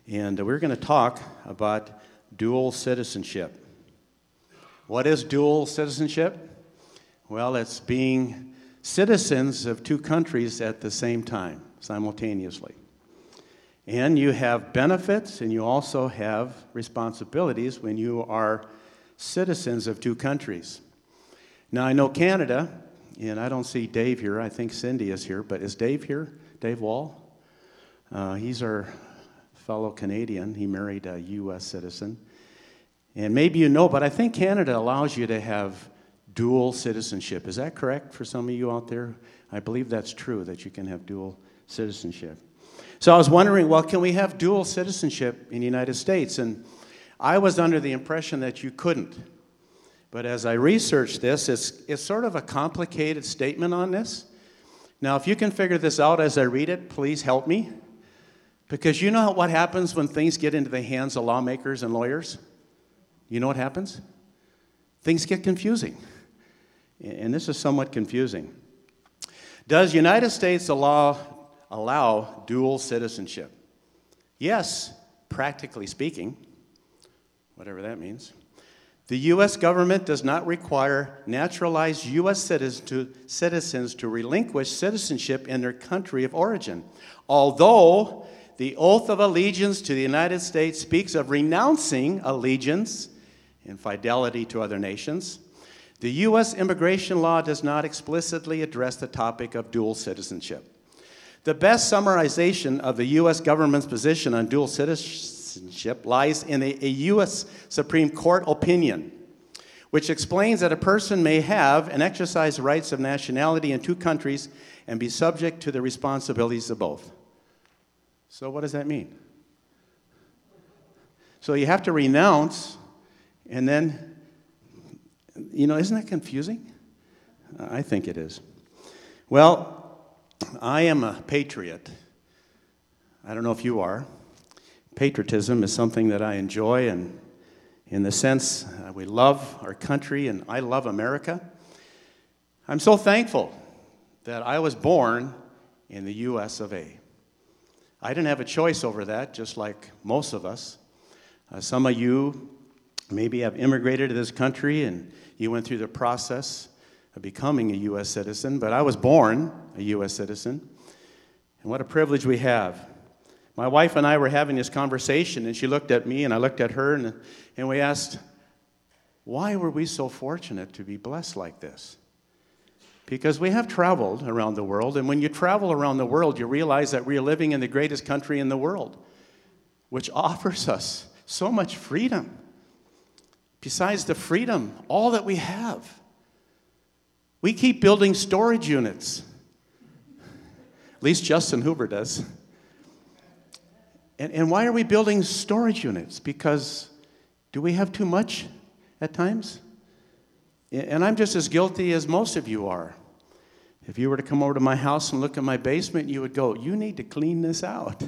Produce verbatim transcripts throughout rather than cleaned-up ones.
And we're going to talk about dual citizenship. What is dual citizenship? Well, it's being citizens of two countries at the same time, simultaneously. And you have benefits and you also have responsibilities when you are citizens of two countries. Now, I know Canada, and I don't see Dave here. I think Cindy is here, but is Dave here? Dave Wall? Uh, he's our fellow Canadian. He married a U S citizen. And maybe you know, but I think Canada allows you to have dual citizenship. Is that correct for some of you out there? I believe that's true, that you can have dual citizenship. So I was wondering, well, can we have dual citizenship in the United States? And I was under the impression that you couldn't. But as I researched this, it's, it's sort of a complicated statement on this. Now, if you can figure this out as I read it, please help me. Because you know what happens when things get into the hands of lawmakers and lawyers? You know what happens? Things get confusing. And this is somewhat confusing. Does United States law allow dual citizenship? Yes, practically speaking, whatever that means. The U S government does not require naturalized U S citizens to relinquish citizenship in their country of origin, although the oath of allegiance to the United States speaks of renouncing allegiance and fidelity to other nations. The U S immigration law does not explicitly address the topic of dual citizenship. The best summarization of the U S government's position on dual citizenship lies in a, a U S Supreme Court opinion, which explains that a person may have and exercise rights of nationality in two countries and be subject to the responsibilities of both. So what does that mean? So you have to renounce, and then, you know, isn't that confusing? I think it is. Well, I am a patriot. I don't know if you are. Patriotism is something that I enjoy, and in the sense uh, we love our country, and I love America. I'm so thankful that I was born in the U S of A. I didn't have a choice over that, just like most of us. Uh, some of you maybe have immigrated to this country and you went through the process of becoming a U S citizen, but I was born a U S citizen. And what a privilege we have. My wife and I were having this conversation, and she looked at me and I looked at her, and, and we asked, why were we so fortunate to be blessed like this? Because we have traveled around the world, and when you travel around the world, you realize that we are living in the greatest country in the world, which offers us so much freedom. Besides the freedom, all that we have. We keep building storage units. At least Justin Hoover does. And, and why are we building storage units? Because do we have too much at times? And I'm just as guilty as most of you are. If you were to come over to my house and look at my basement, you would go, you need to clean this out.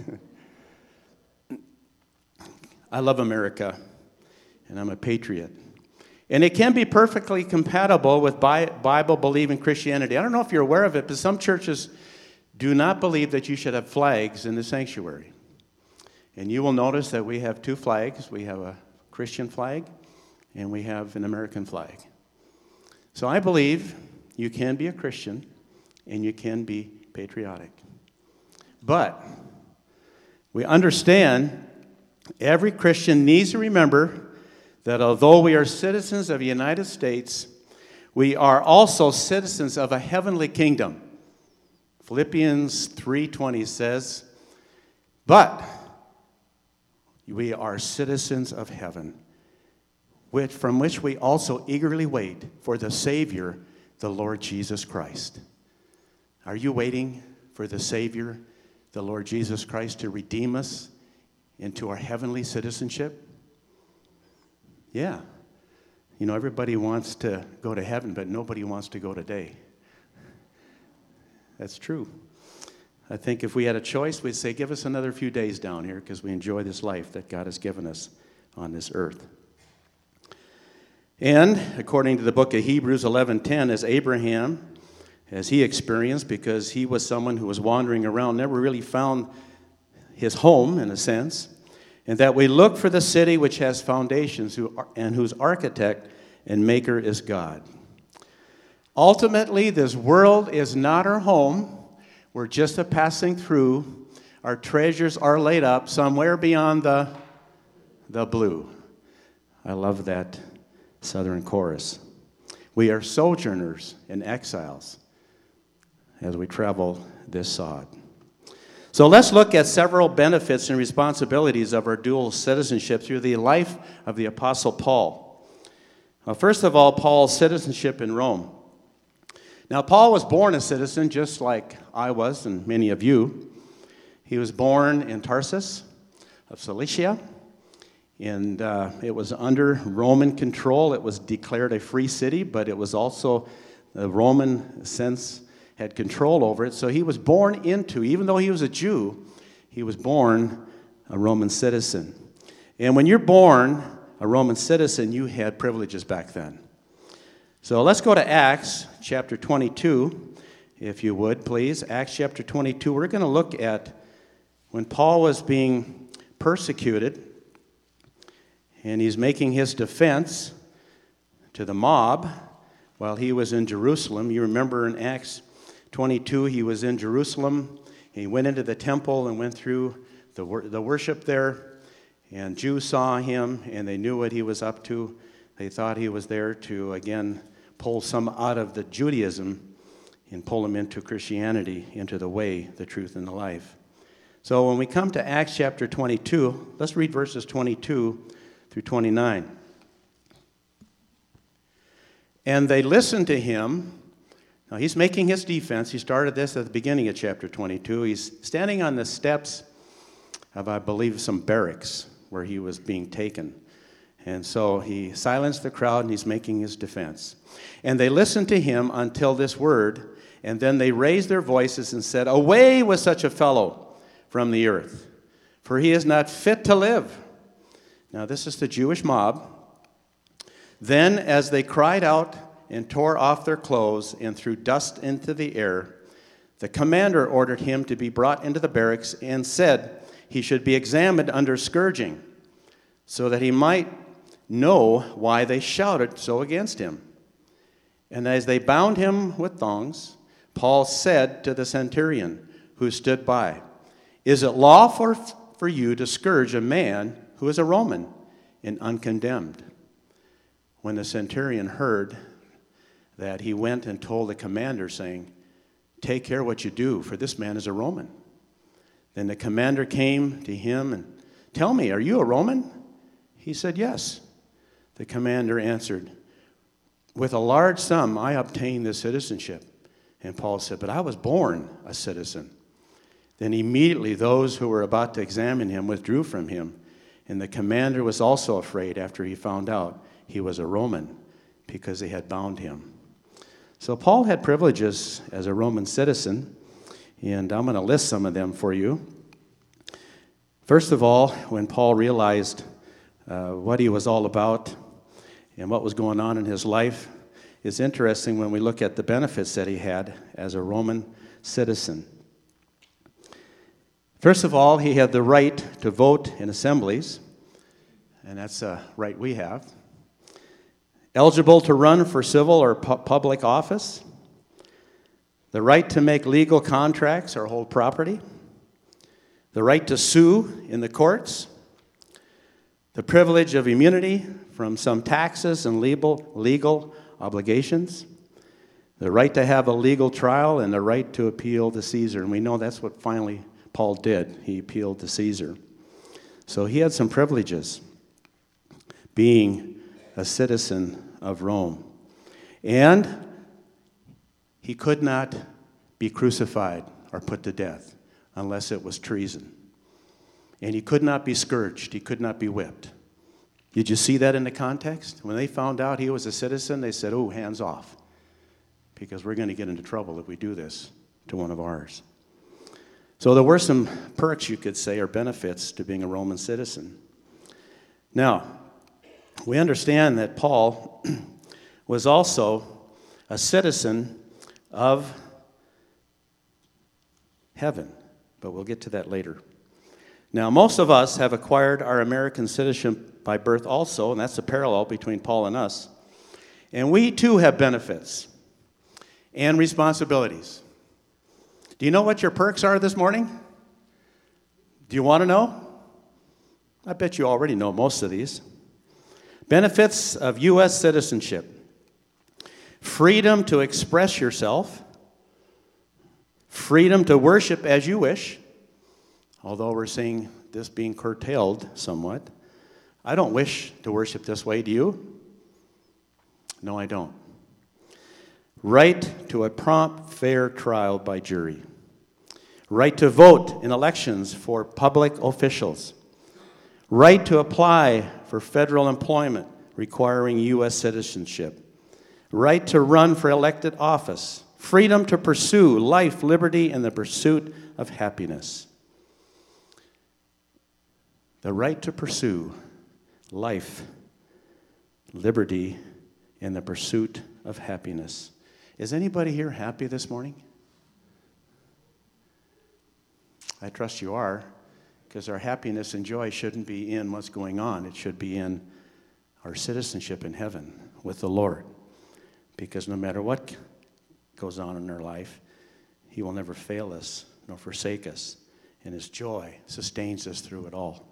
I love America, and I'm a patriot. And it can be perfectly compatible with Bible-believing Christianity. I don't know if you're aware of it, but some churches do not believe that you should have flags in the sanctuary. And you will notice that we have two flags. We have a Christian flag, and we have an American flag. So I believe you can be a Christian and you can be patriotic. But we understand every Christian needs to remember that although we are citizens of the United States, we are also citizens of a heavenly kingdom. Philippians three twenty says, but we are citizens of heaven, which, from which we also eagerly wait for the Savior, the Lord Jesus Christ. Are you waiting for the Savior, the Lord Jesus Christ, to redeem us into our heavenly citizenship? Yeah. You know, everybody wants to go to heaven, but nobody wants to go today. That's true. I think if we had a choice, we'd say, give us another few days down here because we enjoy this life that God has given us on this earth. And according to the book of Hebrews eleven ten, as Abraham, as he experienced, because he was someone who was wandering around, never really found his home, in a sense. and that we look for the city which has foundations who are, and whose architect and maker is God. Ultimately, this world is not our home. We're just a passing through. Our treasures are laid up somewhere beyond the, the blue. I love that southern chorus. We are sojourners and exiles as we travel this sod. So let's look at several benefits and responsibilities of our dual citizenship through the life of the Apostle Paul. Well, first of all, Paul's citizenship in Rome. Now, Paul was born a citizen just like I was and many of you. He was born in Tarsus of Cilicia, and uh, it was under Roman control. It was declared a free city, but it was also the Roman sense had control over it. So he was born into, even though he was a Jew, he was born a Roman citizen. And when you're born a Roman citizen, you had privileges back then. So let's go to Acts chapter twenty-two, if you would, please. Acts chapter twenty-two. We're going to look at when Paul was being persecuted, and he's making his defense to the mob while he was in Jerusalem. You remember in Acts twenty-two, he was in Jerusalem. He went into the temple and went through the, wor- the worship there, and Jews saw him, and they knew what he was up to. They thought he was there to, again, pull some out of the Judaism and pull them into Christianity, into the way, the truth, and the life. So when we come to Acts chapter twenty-two, let's read verses twenty-two through twenty-nine. And they listened to him. Now he's making his defense. He started this at the beginning of chapter twenty-two. He's standing on the steps of, I believe, some barracks where he was being taken. And so he silenced the crowd, and he's making his defense. And they listened to him until this word, and then they raised their voices and said, "Away with such a fellow from the earth, for he is not fit to live." Now this is the Jewish mob. Then as they cried out and tore off their clothes and threw dust into the air, the commander ordered him to be brought into the barracks and said he should be examined under scourging, so that he might know why they shouted so against him. And as they bound him with thongs, Paul said to the centurion who stood by, "Is it lawful for you to scourge a man who is a Roman and uncondemned?" When the centurion heard that, he went and told the commander, saying, "Take care what you do, for this man is a Roman." Then the commander came to him and, "Tell me, are you a Roman?" He said, "Yes." The commander answered, "With a large sum I obtained this citizenship." And Paul said, "But I was born a citizen." Then immediately those who were about to examine him withdrew from him, and the commander was also afraid after he found out he was a Roman, because they had bound him. So Paul had privileges as a Roman citizen, and I'm going to list some of them for you. First of all, when Paul realized uh, what he was all about and what was going on in his life, it's interesting when we look at the benefits that he had as a Roman citizen. First of all, he had the right to vote in assemblies, and that's a right we have. Eligible to run for civil or pu- public office. The right to make legal contracts or hold property. The right to sue in the courts. The privilege of immunity from some taxes and legal, legal obligations. The right to have a legal trial, and the right to appeal to Caesar. And we know that's what finally Paul did. He appealed to Caesar. So he had some privileges, being a citizen of Rome. And he could not be crucified or put to death unless it was treason. And he could not be scourged. He could not be whipped. Did you see that in the context? When they found out he was a citizen, they said, "Oh, hands off, because we're going to get into trouble if we do this to one of ours." So there were some perks, you could say, or benefits to being a Roman citizen. Now, we understand that Paul was also a citizen of heaven, but we'll get to that later. Now, most of us have acquired our American citizenship by birth also, and that's the parallel between Paul and us. And we too have benefits and responsibilities. Do you know what your perks are this morning? Do you want to know? I bet you already know most of these. Benefits of U S citizenship. Freedom to express yourself. Freedom to worship as you wish. Although we're seeing this being curtailed somewhat. I don't wish to worship this way, do you? No, I don't. Right to a prompt, fair trial by jury. Right to vote in elections for public officials. Right to apply for federal employment requiring U S citizenship. Right to run for elected office. Freedom to pursue life, liberty, and the pursuit of happiness. The right to pursue life, liberty, and the pursuit of happiness. Is anybody here happy this morning? I trust you are, because our happiness and joy shouldn't be in what's going on. It should be in our citizenship in heaven with the Lord. Because no matter what goes on in our life, He will never fail us nor forsake us. And His joy sustains us through it all.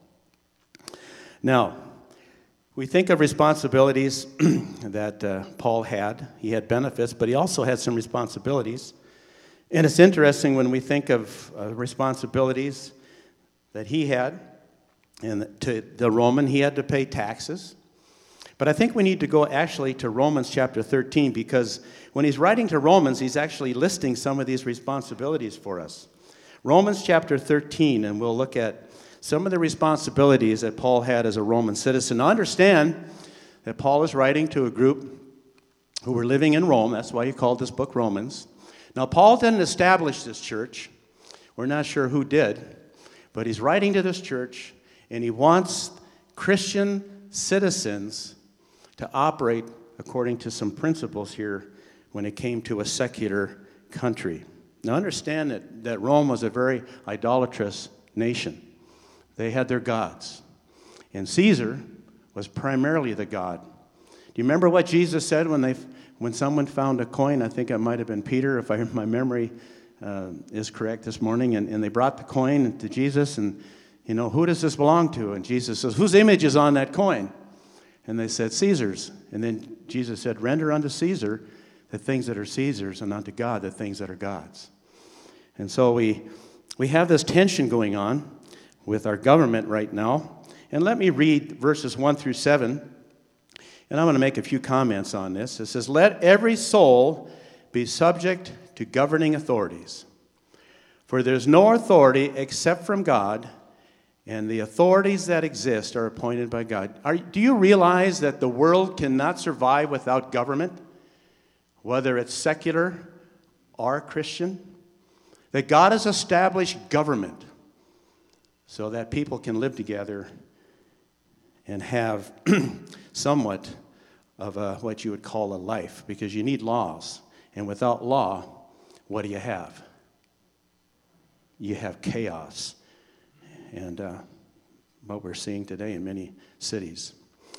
Now, we think of responsibilities that uh, Paul had. He had benefits, but he also had some responsibilities. And it's interesting when we think of uh, responsibilities that he had. And to the Roman, he had to pay taxes. But I think we need to go actually to Romans chapter thirteen, because when he's writing to Romans, he's actually listing some of these responsibilities for us. Romans chapter thirteen, and we'll look at some of the responsibilities that Paul had as a Roman citizen. Now understand that Paul is writing to a group who were living in Rome. That's why he called this book Romans. Now Paul didn't establish this church. We're not sure who did. But he's writing to this church, and he wants Christian citizens to operate according to some principles here when it came to a secular country. Now understand that, that Rome was a very idolatrous nation. They had their gods. And Caesar was primarily the god. Do you remember what Jesus said when they, when someone found a coin? I think it might have been Peter, if I, my memory uh, is correct this morning. And, and they brought the coin to Jesus, and, you know, who does this belong to? And Jesus says, whose image is on that coin? And they said, Caesar's. And then Jesus said, render unto Caesar the things that are Caesar's, and unto God the things that are God's. And so we we have this tension going on with our government right now. And let me read verses one through seven, and I'm going to make a few comments on this. It says, let every soul be subject to governing authorities, for there's no authority except from God, and the authorities that exist are appointed by God. Are, do you realize that the world cannot survive without government, whether it's secular or Christian? That God has established government so that people can live together and have somewhat of a, what you would call a life, because you need laws. And without law, what do you have? You have chaos. And uh, what we're seeing today in many cities.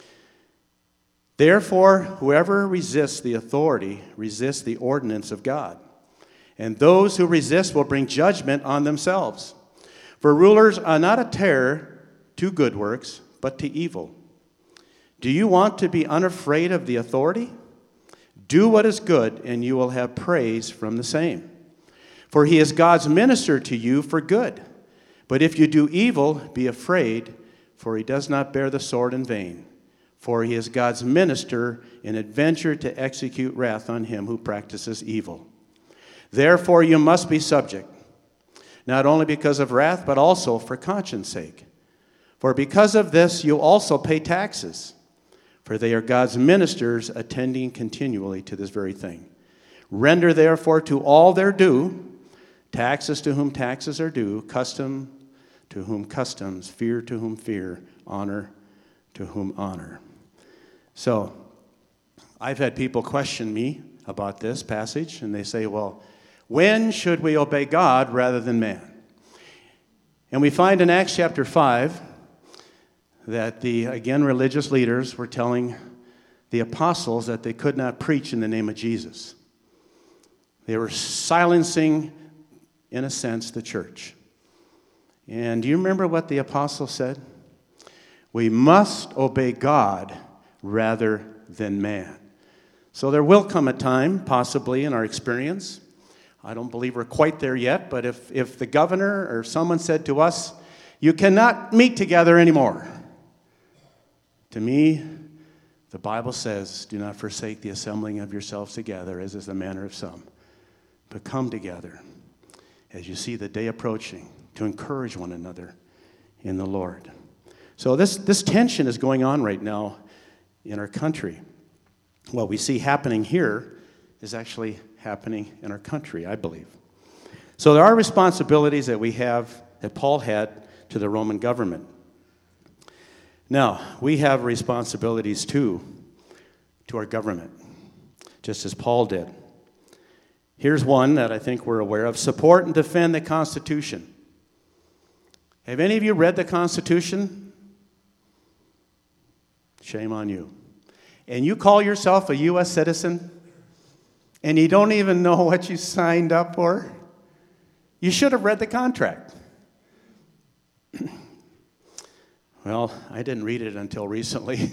Therefore, whoever resists the authority resists the ordinance of God. And those who resist will bring judgment on themselves. For rulers are not a terror to good works, but to evil. Do you want to be unafraid of the authority? Do what is good, and you will have praise from the same. For he is God's minister to you for good. But if you do evil, be afraid, for he does not bear the sword in vain. For he is God's minister in adventure to execute wrath on him who practices evil. Therefore you must be subject, not only because of wrath, but also for conscience sake. For because of this you also pay taxes, for they are God's ministers attending continually to this very thing. Render therefore to all their due, taxes to whom taxes are due, custom to whom customs, fear to whom fear, honor to whom honor. So, I've had people question me about this passage, and they say, well, when should we obey God rather than man? And we find in Acts chapter five that the, again, religious leaders were telling the apostles that they could not preach in the name of Jesus. They were silencing, in a sense, the church. And do you remember what the apostles said? We must obey God rather than man. So there will come a time, possibly in our experience, I don't believe we're quite there yet, but if, if the governor or someone said to us, you cannot meet together anymore. To me, the Bible says, do not forsake the assembling of yourselves together, as is the manner of some, but come together as you see the day approaching to encourage one another in the Lord. So this, this tension is going on right now in our country. What we see happening here is actually happening in our country, I believe. So there are responsibilities that we have, that Paul had to the Roman government. Now, we have responsibilities too to our government, just as Paul did. Here's one that I think we're aware of. Support and defend the Constitution. Have any of you read the Constitution? Shame on you. And you call yourself a U S citizen, and you don't even know what you signed up for? You should have read the contract. Well, I didn't read it until recently.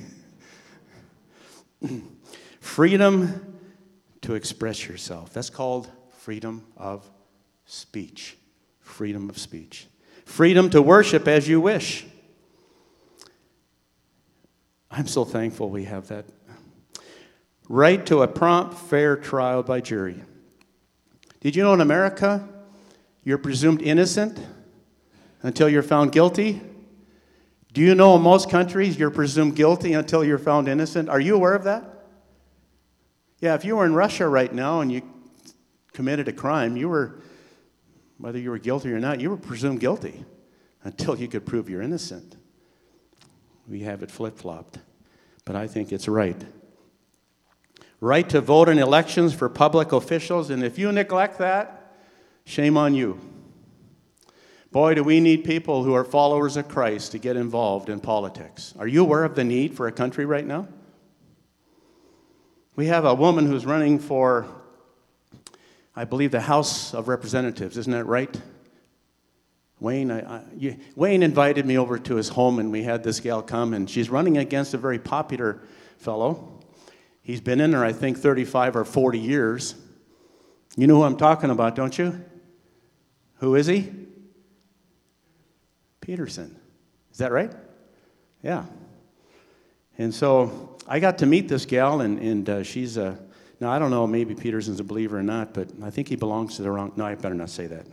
Freedom to express yourself. That's called freedom of speech. Freedom of speech. Freedom to worship as you wish. I'm so thankful we have that. Right to a prompt, fair trial by jury. Did you know in America, you're presumed innocent until you're found guilty? Do you know in most countries, you're presumed guilty until you're found innocent? Are you aware of that? Yeah, if you were in Russia right now and you committed a crime, you were, whether you were guilty or not, you were presumed guilty until you could prove you're innocent. We have it flip-flopped, but I think it's right. Right to vote in elections for public officials, and if you neglect that, shame on you. Boy, do we need people who are followers of Christ to get involved in politics. Are you aware of the need for a country right now? We have a woman who's running for, I believe, the House of Representatives. Isn't that right? Wayne, I, I, you, Wayne invited me over to his home, and we had this gal come, and she's running against a very popular fellow. He's been in there, I think, thirty-five or forty years. You know who I'm talking about, don't you? Who is he? Peterson. Is that right? Yeah. And so I got to meet this gal, and, and uh, she's a, now I don't know, maybe Peterson's a believer or not, but I think he belongs to the wrong, no, I better not say that.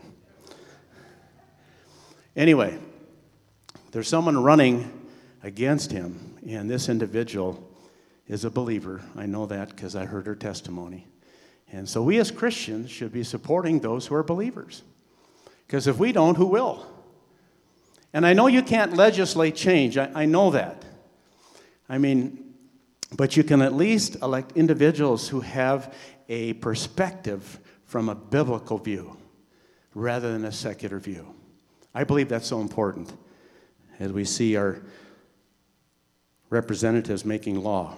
Anyway, there's someone running against him, and this individual is a believer. I know that because I heard her testimony. And so we as Christians should be supporting those who are believers. Because if we don't, who will? And I know you can't legislate change. I, I know that. I mean, but you can at least elect individuals who have a perspective from a biblical view rather than a secular view. I believe that's so important as we see our representatives making law.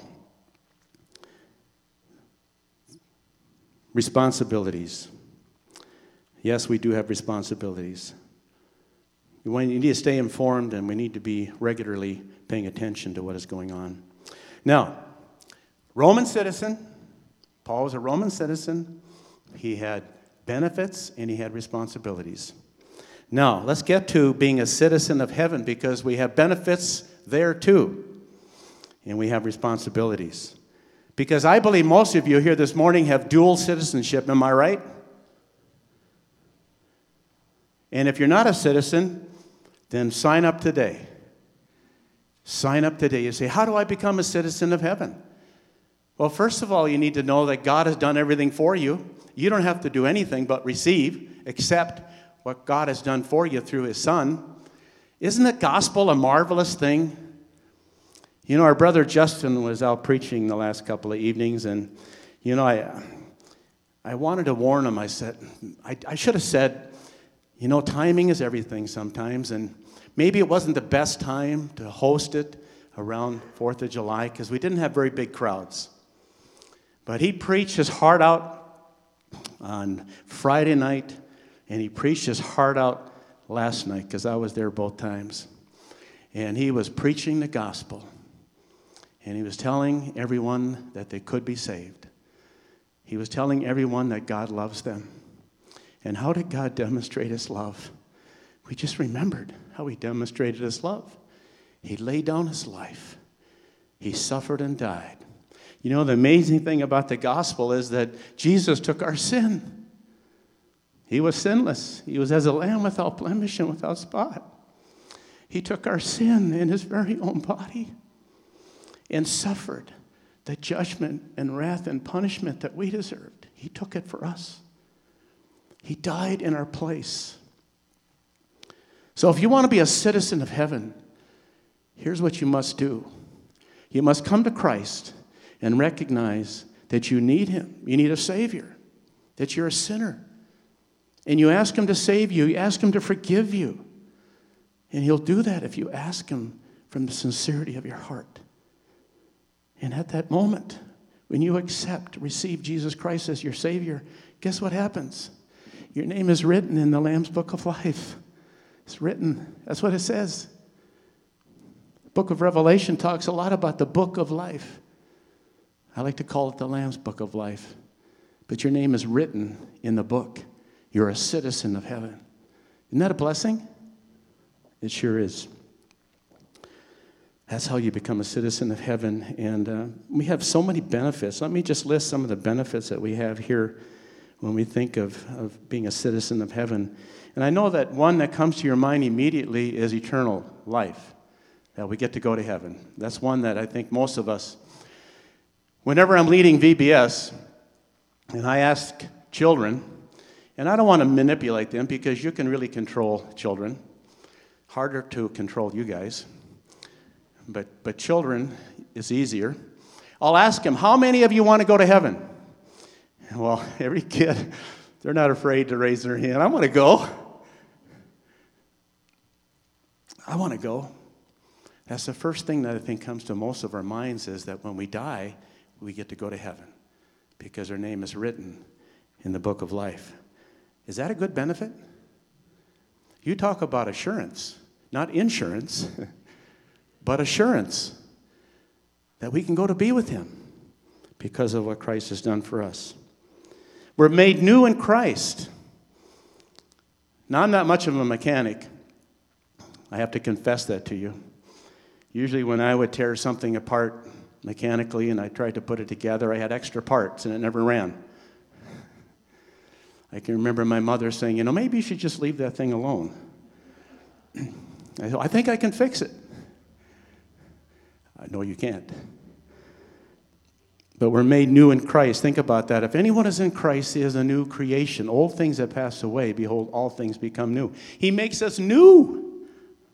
Responsibilities. Yes, we do have responsibilities. We need to stay informed, and we need to be regularly paying attention to what is going on. Now, Roman citizen. Paul was a Roman citizen. He had benefits, and he had responsibilities. Now, let's get to being a citizen of heaven, because we have benefits there too, and we have responsibilities. Because I believe most of you here this morning have dual citizenship, am I right? And if you're not a citizen, then sign up today. Sign up today. You say, how do I become a citizen of heaven? Well, first of all, you need to know that God has done everything for you. You don't have to do anything but receive, accept what God has done for you through his Son. Isn't the gospel a marvelous thing? You know, our brother Justin was out preaching the last couple of evenings, and, you know, I I wanted to warn him. I said, I, I should have said, You know, timing is everything sometimes, and maybe it wasn't the best time to host it around fourth of July because we didn't have very big crowds. But he preached his heart out on Friday night, and he preached his heart out last night because I was there both times. And he was preaching the gospel, and he was telling everyone that they could be saved. He was telling everyone that God loves them. And how did God demonstrate his love? We just remembered how he demonstrated his love. He laid down his life. He suffered and died. You know, the amazing thing about the gospel is that Jesus took our sin. He was sinless. He was as a lamb without blemish and without spot. He took our sin in his very own body and suffered the judgment and wrath and punishment that we deserved. He took it for us. He died in our place. So if you want to be a citizen of heaven, here's what you must do. You must come to Christ and recognize that you need him. You need a Savior, that you're a sinner. And you ask him to save you. You ask him to forgive you. And he'll do that if you ask him from the sincerity of your heart. And at that moment, when you accept, receive Jesus Christ as your Savior, guess what happens? Your name is written in the Lamb's Book of Life. It's written. That's what it says. The book of Revelation talks a lot about the book of life. I like to call it the Lamb's Book of Life. But your name is written in the book. You're a citizen of heaven. Isn't that a blessing? It sure is. That's how you become a citizen of heaven. And uh, we have so many benefits. Let me just list some of the benefits that we have here when we think of, of being a citizen of heaven. And I know that one that comes to your mind immediately is eternal life, that we get to go to heaven. That's one that I think most of us, whenever I'm leading V B S, and I ask children, and I don't want to manipulate them because you can really control children. Harder to control you guys. But, but children is easier. I'll ask them, how many of you want to go to heaven? Well, every kid, they're not afraid to raise their hand. I want to go. I want to go. That's the first thing that I think comes to most of our minds is that when we die, we get to go to heaven because our name is written in the book of life. Is that a good benefit? You talk about assurance, not insurance, but assurance that we can go to be with him because of what Christ has done for us. We're made new in Christ. Now, I'm not much of a mechanic. I have to confess that to you. Usually when I would tear something apart mechanically and I tried to put it together, I had extra parts and it never ran. I can remember my mother saying, you know, maybe you should just leave that thing alone. I thought, I think I can fix it. I know you can't. But we're made new in Christ. Think about that. If anyone is in Christ, he is a new creation. Old things have passed away. Behold, all things become new. He makes us new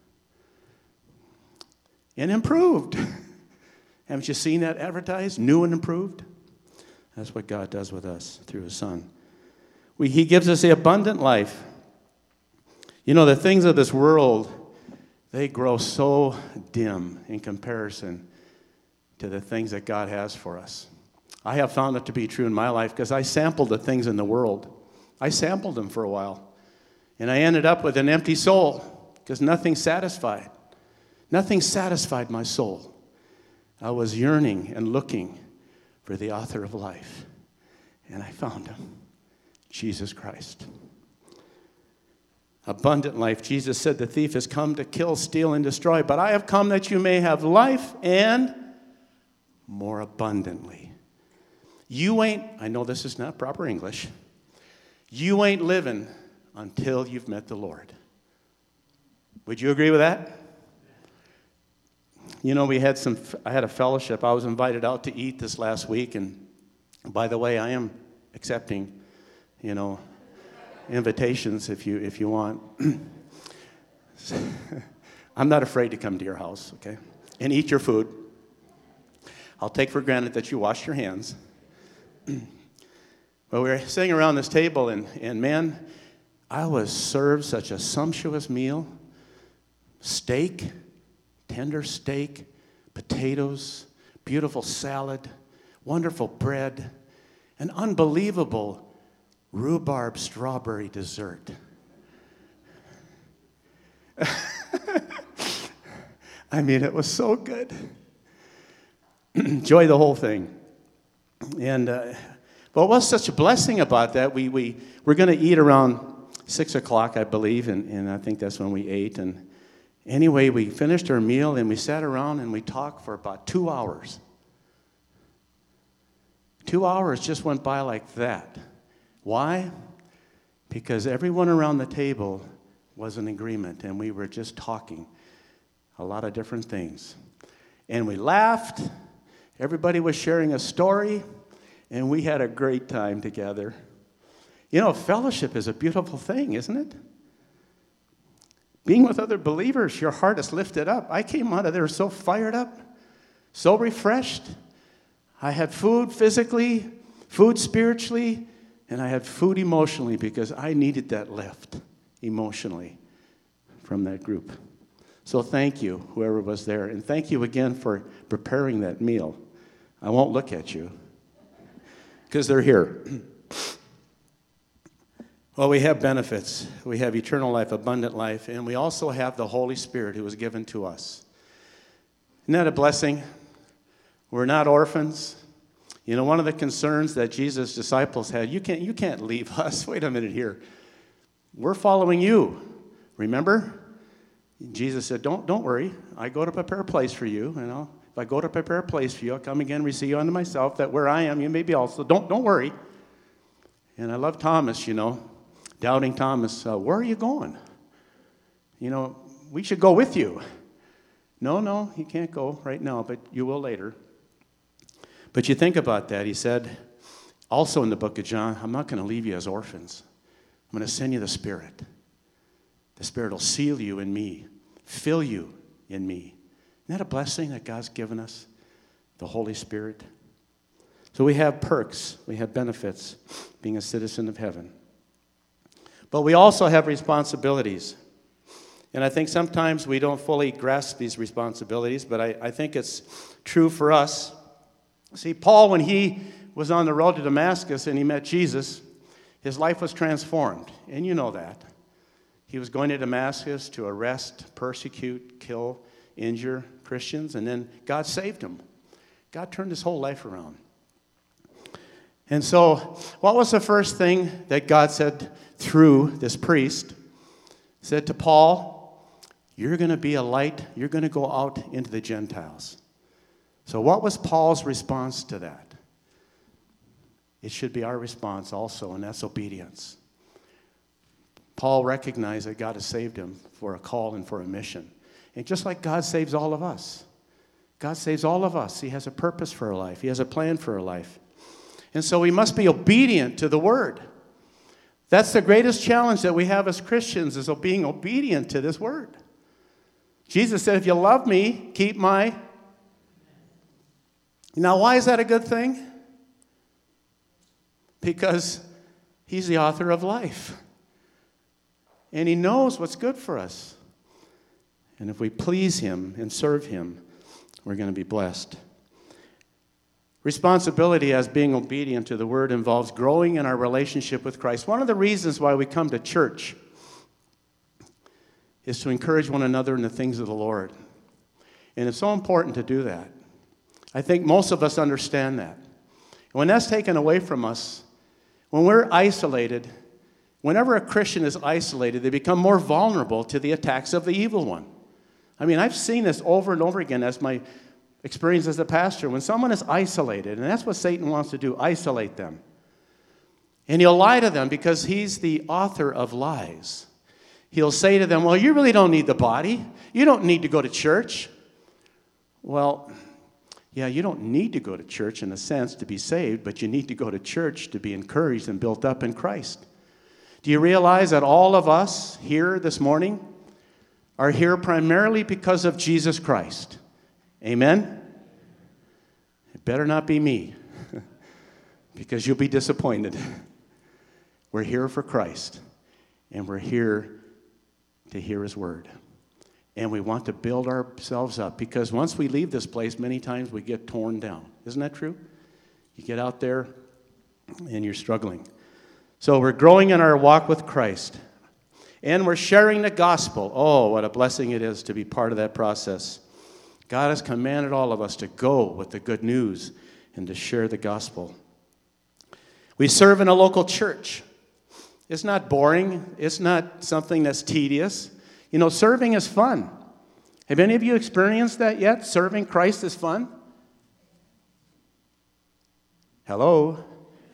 and improved. Haven't you seen that advertised? New and improved? That's what God does with us through his Son. We, he gives us the abundant life. You know, the things of this world, they grow so dim in comparison to the things that God has for us. I have found it to be true in my life because I sampled the things in the world. I sampled them for a while. And I ended up with an empty soul because nothing satisfied. Nothing satisfied my soul. I was yearning and looking for the author of life. And I found him, Jesus Christ. Abundant life. Jesus said the thief has come to kill, steal, and destroy, but I have come that you may have life and more abundantly. You ain't, I know this is not proper English, you ain't living until you've met the Lord. Would you agree with that? You know, we had some, I had a fellowship. I was invited out to eat this last week, and by the way, I am accepting, you know, invitations if you if you want. I'm not afraid to come to your house, okay, and eat your food. I'll take for granted that you washed your hands. But we were sitting around this table, and, and man, I was served such a sumptuous meal. Steak, tender steak, potatoes, beautiful salad, wonderful bread, an unbelievable rhubarb strawberry dessert. I mean, it was so good. Enjoy the whole thing. And uh, but what was such a blessing about that, we, we, we're going to eat around six o'clock, I believe, and, and I think that's when we ate. And anyway, we finished our meal, and we sat around, and we talked for about two hours. Two hours just went by like that. Why? Because everyone around the table was in agreement, and we were just talking a lot of different things. And we laughed. Everybody was sharing a story, and we had a great time together. You know, fellowship is a beautiful thing, isn't it? Being with other believers, your heart is lifted up. I came out of there so fired up, so refreshed. I had food physically, food spiritually, and I had food emotionally because I needed that lift emotionally from that group. So thank you, whoever was there. And thank you again for preparing that meal. I won't look at you because they're here. Well, we have benefits. We have eternal life, abundant life, and we also have the Holy Spirit who was given to us. Isn't that a blessing? We're not orphans. You know, one of the concerns that Jesus' disciples had, you can't, you can't leave us. Wait a minute here. We're following you. Remember? Jesus said, don't, don't worry. I go to prepare a place for you. You know, if I go to prepare a place for you, I'll come again and receive you unto myself, that where I am, you may be also. Don't, don't worry. And I love Thomas, you know, doubting Thomas. Uh, where are you going? You know, we should go with you. No, no, you can't go right now, but you will later. But you think about that. He said, also in the book of John, I'm not going to leave you as orphans. I'm going to send you the Spirit. The Spirit will seal you in me, fill you in me. Isn't that a blessing that God's given us? The Holy Spirit. So we have perks, we have benefits, being a citizen of heaven. But we also have responsibilities. And I think sometimes we don't fully grasp these responsibilities, but I, I think it's true for us. See, Paul, when he was on the road to Damascus and he met Jesus, his life was transformed. And you know that. He was going to Damascus to arrest, persecute, kill, injure Christians, and then God saved him. God turned his whole life around. And so, what was the first thing that God said through this priest? He said to Paul, you're going to be a light, you're going to go out into the Gentiles. So what was Paul's response to that? It should be our response also, and that's obedience. Paul recognized that God has saved him for a call and for a mission. And just like God saves all of us, God saves all of us. He has a purpose for our life. He has a plan for our life. And so we must be obedient to the word. That's the greatest challenge that we have as Christians, is being obedient to this word. Jesus said, if you love me, keep my... Now, why is that a good thing? Because he's the author of life. And he knows what's good for us. And if we please him and serve him, we're going to be blessed. Responsibility as being obedient to the word involves growing in our relationship with Christ. One of the reasons why we come to church is to encourage one another in the things of the Lord. And it's so important to do that. I think most of us understand that. When that's taken away from us, when we're isolated, whenever a Christian is isolated, they become more vulnerable to the attacks of the evil one. I mean, I've seen this over and over again as my experience as a pastor. When someone is isolated, and that's what Satan wants to do, isolate them. And he'll lie to them because he's the author of lies. He'll say to them, well, you really don't need the body. You don't need to go to church. Well, yeah, you don't need to go to church in a sense to be saved, but you need to go to church to be encouraged and built up in Christ. Do you realize that all of us here this morning are here primarily because of Jesus Christ? Amen? It better not be me, because you'll be disappointed. We're here for Christ. and we're here to hear his word. And we want to build ourselves up, because once we leave this place, many times we get torn down. Isn't that true? You get out there and you're struggling. So we're growing in our walk with Christ. And we're sharing the gospel. Oh, what a blessing it is to be part of that process. God has commanded all of us to go with the good news and to share the gospel. We serve in a local church. It's not boring. It's not something that's tedious. You know, serving is fun. Have any of you experienced that yet? Serving Christ is fun? Hello?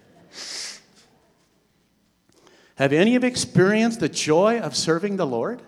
Have any of you experienced the joy of serving the Lord?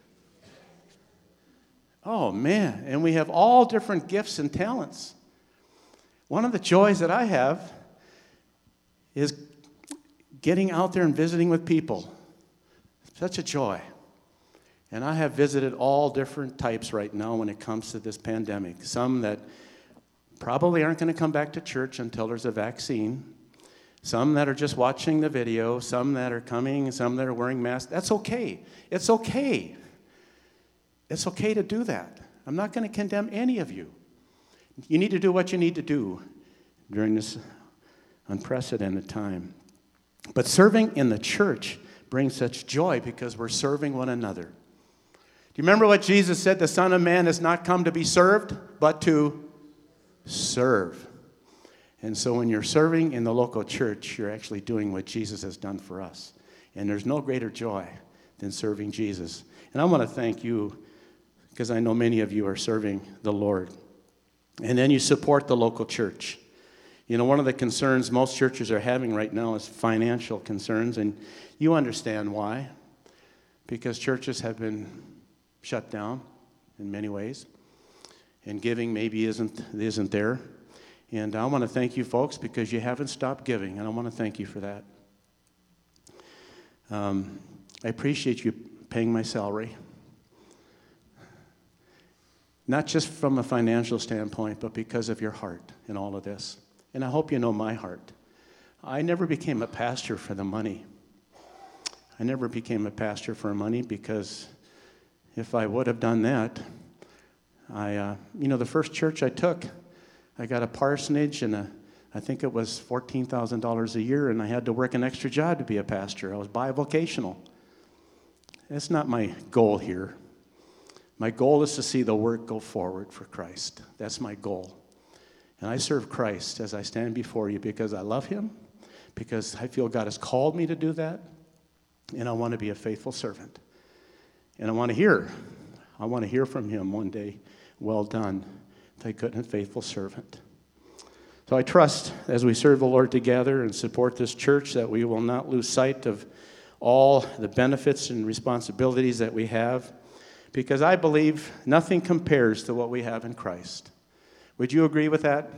Oh, man. And we have all different gifts and talents. One of the joys that I have is getting out there and visiting with people. Such a joy. And I have visited all different types right now when it comes to this pandemic. Some that probably aren't going to come back to church until there's a vaccine. Some that are just watching the video. Some that are coming. Some that are wearing masks. That's okay. It's okay. It's okay to do that. I'm not going to condemn any of you. You need to do what you need to do during this unprecedented time. But serving in the church brings such joy because we're serving one another. Do you remember what Jesus said? The Son of Man has not come to be served, but to serve. And so when you're serving in the local church, you're actually doing what Jesus has done for us. And there's no greater joy than serving Jesus. And I want to thank you, because I know many of you are serving the Lord. And then you support the local church. You know, one of the concerns most churches are having right now is financial concerns, and you understand why. Because churches have been shut down in many ways, and giving maybe isn't isn't there. And I want to thank you folks because you haven't stopped giving, and I want to thank you for that. Um, I appreciate you paying my salary. Not just from a financial standpoint, but because of your heart in all of this. And I hope you know my heart. I never became a pastor for the money. I never became a pastor for money because if I would have done that, I, uh, you know, the first church I took, I got a parsonage and a, I think it was fourteen thousand dollars a year, and I had to work an extra job to be a pastor. I was bivocational. That's not my goal here. My goal is to see the work go forward for Christ. That's my goal. And I serve Christ as I stand before you because I love him, because I feel God has called me to do that, and I want to be a faithful servant. And I want to hear. I want to hear from him one day, well done, thy good and faithful servant. So I trust as we serve the Lord together and support this church that we will not lose sight of all the benefits and responsibilities that we have, because I believe nothing compares to what we have in Christ. Would you agree with that?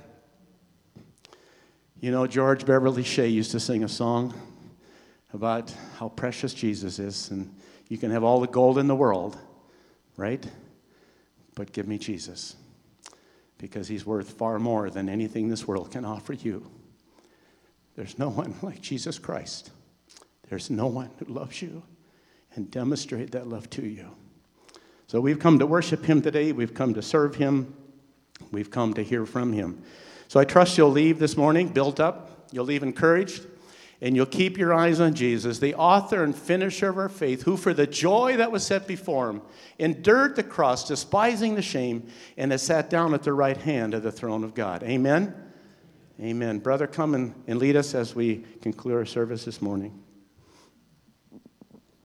You know, George Beverly Shea used to sing a song about how precious Jesus is, and you can have all the gold in the world, right? But give me Jesus, because he's worth far more than anything this world can offer you. There's no one like Jesus Christ. There's no one who loves you and demonstrate that love to you. So we've come to worship him today. We've come to serve him. We've come to hear from him. So I trust you'll leave this morning built up. You'll leave encouraged. And you'll keep your eyes on Jesus, the author and finisher of our faith, who for the joy that was set before him endured the cross, despising the shame, and has sat down at the right hand of the throne of God. Amen? Amen. Brother, come and, and lead us as we conclude our service this morning.